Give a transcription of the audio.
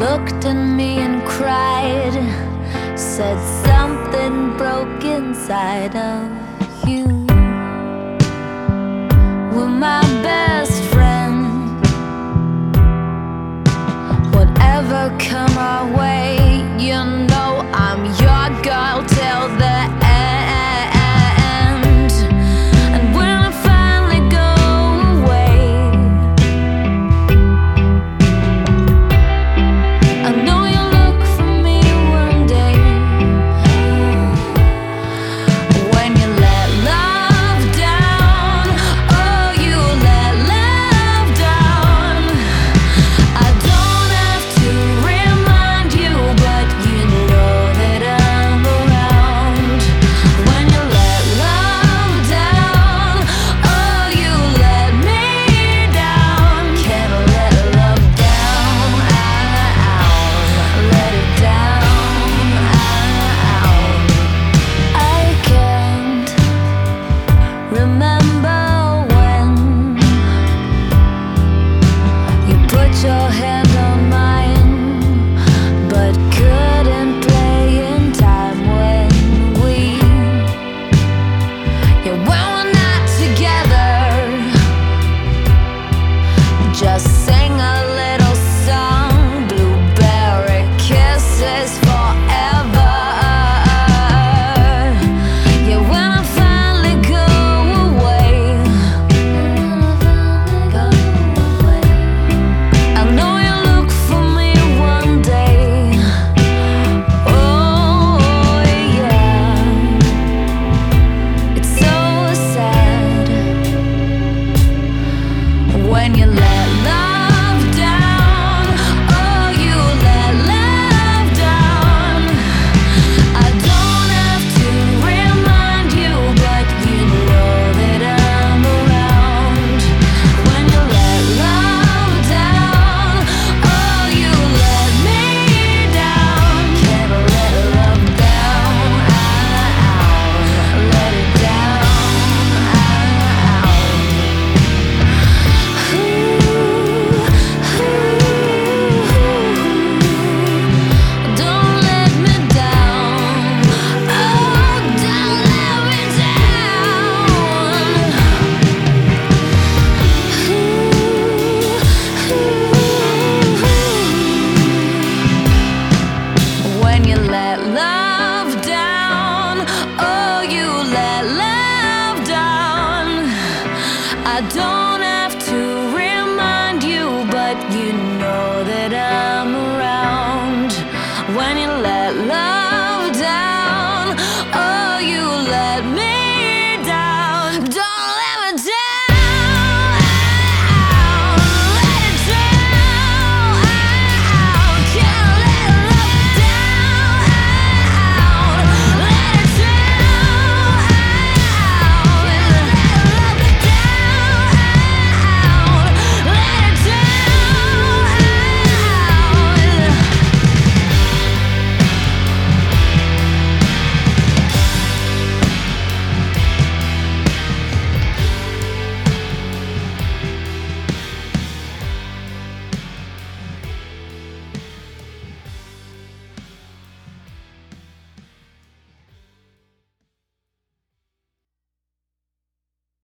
looked at me and cried, said something broke inside of you. We're my best friend. Whatever come our way, you know I'm your girl till the end. And when I finally go away, I know you'll look for me one day. When you let love down, oh, you let love down. I don't have to remind you, but you know that I'm around. When you let love down, oh, you let me down. Can't let love down, let it down. I can't remember when you put your hand on mine, but couldn't play in time when yeah, when we're not together. Just sing a little song, blueberry kisses forever. Yeah, when I finally go away, I know you'll look for me one day. Oh yeah, it's so sad when you let love down. Oh, you let love down. I don't have to remind you, but you know that I'm around. When you let love down, oh, you let me down. Can't let love down, let it down. Don't let me down. Oh, don't let me down. When you let love down, oh, you let love down. I don't have to remind you, but you know that